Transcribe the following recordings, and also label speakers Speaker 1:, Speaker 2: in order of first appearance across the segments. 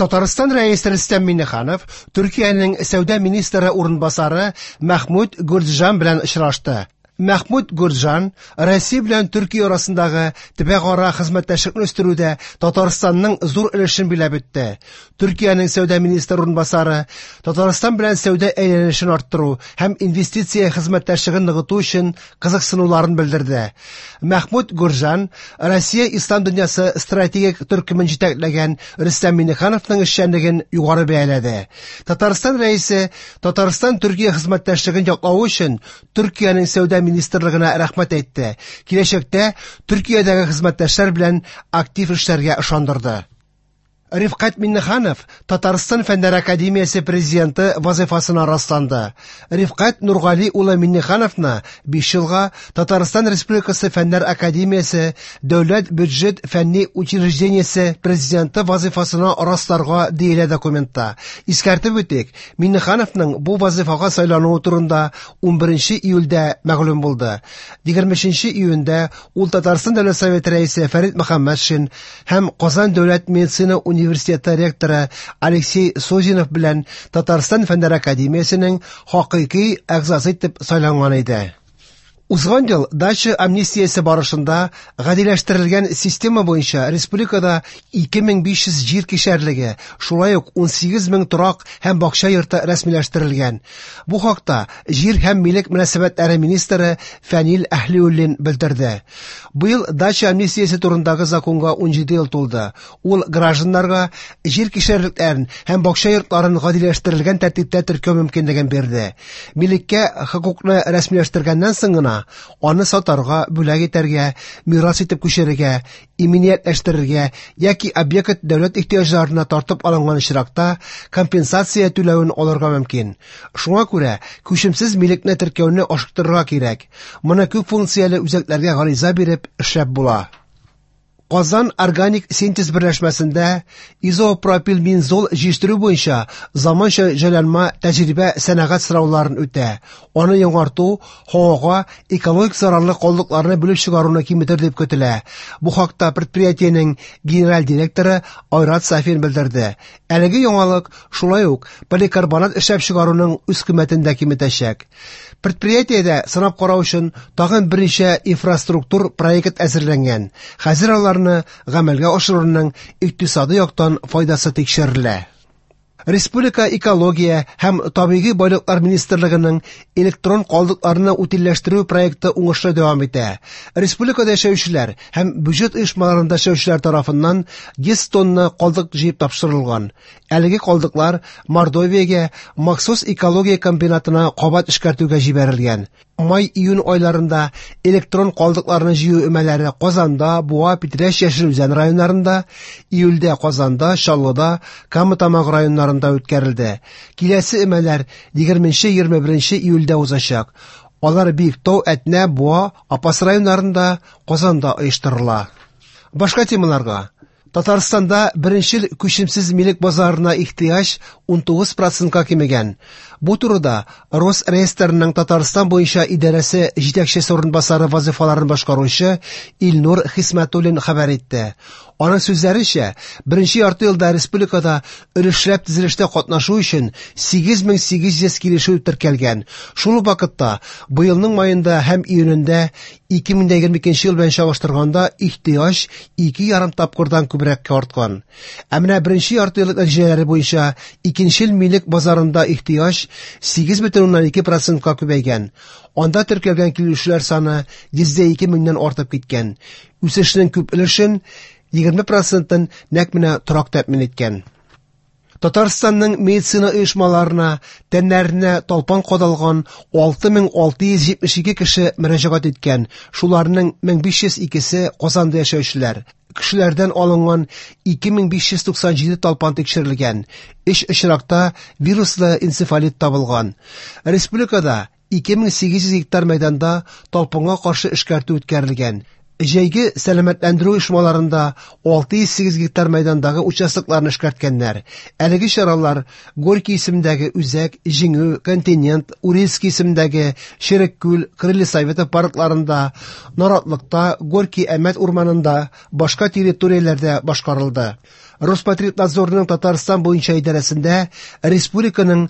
Speaker 1: Татарстан рәисе Рөстәм Миңнеханов Төркиянең сәүдә министры урынбасары Мәхмүд Гурджан белән очрашты. Мәхмүд Гурджан Россия белән Төркия арасындагы төбәк-ара хезмәттәшлекне үстерүдә Татарстанның зур өлешен биләп үтте. Төркиянең сәүдә министры урынбасары Татарстан белән сәүдә әйләнешен арттыру һәм инвестиция хезмәттәшлеген ныгыту өчен кызыксынуларын белдерде. Мәхмүд Гурджан Россия ислам дөньясы стратегик төркемен җитәкләгән Рөстәм Миңнехановның эшчәнлеген югары бәяләде. Татарстан рәисе Татарстан-Төркия хезмәттәшлеген яклау өчен Төркиянең сәүдә министрлыгына рәхмәт әйтте. Киләчәктә Төркиядәге хезмәттәшләр белән актив эшләргә ышандырды. Рифкать Миңнеханов Татарстан Фәннәр академиясе президенты вазифасына расланды. Рифкать Нургали улы Миңнехановны 5 елга Татарстан Республикасы Фәннәр академиясе дәүләт бюджет фәнни учреждениесе президенты вазифасына расларга диелә документта. Искәртеп үтик, Миңнехановның бу вазифага сайлануы турында 11 июльдә мәгълүм булды. 23 июньдә ул Татарстан Дәүләт Советы рәисе Фәрит Мөхәммәтшин һәм Казан дәүләт медицина университеты ректоры Алексей Созинов белән Татарстан Фәннәр академиясенең хакыйкый әгъзасы итеп сайланган иде. Узган ел дача амнистиясе барышында гадиләштерелгән система буенча республикада 2500 җир кишәрлеге, шулай ук 18000 торак һәм бакча йорты рәсмиләштерелгән. Бу хакта җир һәм милек мөнәсәбәтләре министры Фәнил Әһлиуллин белдерде. Быел дача амнистиясе турындагы законга 17 ел тулды. Ул гражданнарга җир кишәрлекләрен һәм бакча йортларын гадиләштерелгән тәртиптә теркәү мөмкинлеген бирде. Милеккә хокукны рәсмиләштергәннән соң гына аны сатарга, бүләк итәргә, мирас итеп күчерергә, иминиятләштерергә яки объект дәүләт ихтыяҗларына тартып алынган очракта компенсация түләвен алырга мөмкин. Шуңа күрә күчемсез милекне теркәүне ашыктырырга кирәк. Моны күп функцияле үзәкләргә гариза биреп эшләп була. Казан органик синтез берләшмәсендә изопропилбензол җитештерү буенча заманча җайланма тәҗрибә сәнәгать сорауларын үтә. Аны яңарту һавага экологик зарарлы калдыкларны бүлеп чыгаруны киметер дип көтелә. Бу хакта предприятиенең генераль директоры Айрат Сафин белдерде. Әлеге яңалык шулай ук поликарбонат эшләп чыгаруның үз кыйммәтен дә киметәчәк. Предприятиедә сынап карау өчен тагын берничә инфраструктур проект әзерләнгән. Хәзер аларны гамәлгә ашыруның икътисади яктан файдасы тикшерелә. Республика экология һәм табигый байлыклар министрлыгының электрон калдыкларны утилләштерү проекты уңышлы дәвам итә. Республикада яшәүчеләр һәм бюджет оешмаларында эшләүчеләр тарафыннан 100 тонна калдык җыеп тапшырылган. Әлеге калдыклар Мордовиягә махсус экология комбинатына кабат эшкәртүгә җибәрелгән. Май-июнь айларында электрон калдыкларны җыю өмәләре Казанда, Буа, Питрәч, Яшелүзән районнарында, июльдә Казанда, Чаллыда, Кама-Тамак районнарында үткәрелде. Киләсе өмәләр 20-21 июльдә узачак. Алар Биектау, Әтнә, Буа, Апас районнарында, Казанда оештырыла. Башка темаларга. Татарстанда беренчел күчемсез милек базарына ихтыяҗ 19%-ка кимегән. Бу турыда Росреестрның Татарстан буенча идарәсе җитәкчесе урынбасары вазифаларын башкаручы Илнур Хисмәтуллин хәбәр итте. Аның сүзләренчә, беренче ярты елда республикада өлешләп төзелештә катнашу өчен 8800 килешү теркәлгән. Шул ук вакытта быелның маенда һәм июнендә 2022 ел белән чагыштырганда ихтыяҗ 2,5 тапкырдан күбрәккә арткан. Ә менә беренче ярты ел нәтиҗәләре буенча икенчел милек базарында ихтыяҗ 8,2%-ка күбәйгән. Анда теркәлгән килешүләр саны 102 меңнән артып киткән. Үсешнең күп өлешен 20%-ын нәкъ менә торак тәэмин иткән. Татарстанның медицина оешмаларына тәннәренә талпан кадалган 6672 кеше мөрәҗәгать иткән. Шуларның 1502-се Казанда яшәүчеләр. Кешеләрдән алынган 2597 талпан тикшерелгән. 3 очракта вируслы энцефалит табылган. Республикада 2800 гектар мәйданда талпанга каршы эшкәртү үткәрелгән. Җәйге сәламәтләндерү оешмаларында 608 гектар мәйдандагы участокларны эшкәрткәннәр. Әлеге чаралар Горький исемендәге Үзәк, Җиңү, Континент, Урильский исемендәге Ширеккүл, Крылья Советы паркларында, Наратлыкта, Горький Әмәт урманында, башка территорияләрдә башкарылды. Роспотребнадзорның Татарстан буенча идарәсендә республиканың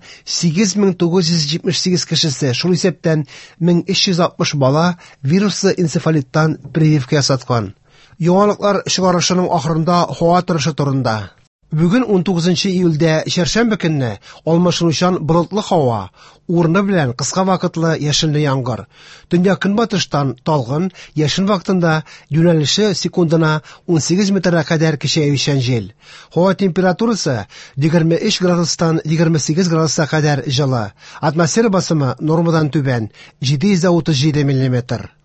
Speaker 1: 8978 кешесе, шул исәптән 1360 бала вируслы энцефалиттан прививка ясаткан. Яңалыклар чыгарышының ахырында һава торышы турында. Бүген 19 июльдә чәршәмбе көнне алмашынучан болытлы һава, урыны белән кыска вакытлы яшенле яңгыр. Төньяк көнбатыштан талгын, яшен вакытында юнәлеше секундына 18 метрга кадәр көчәючән җил. Һава температурасы 23 градустан 28 градуска кадәр җылы. Атмосфера басымы нормадан түбән 737 мм.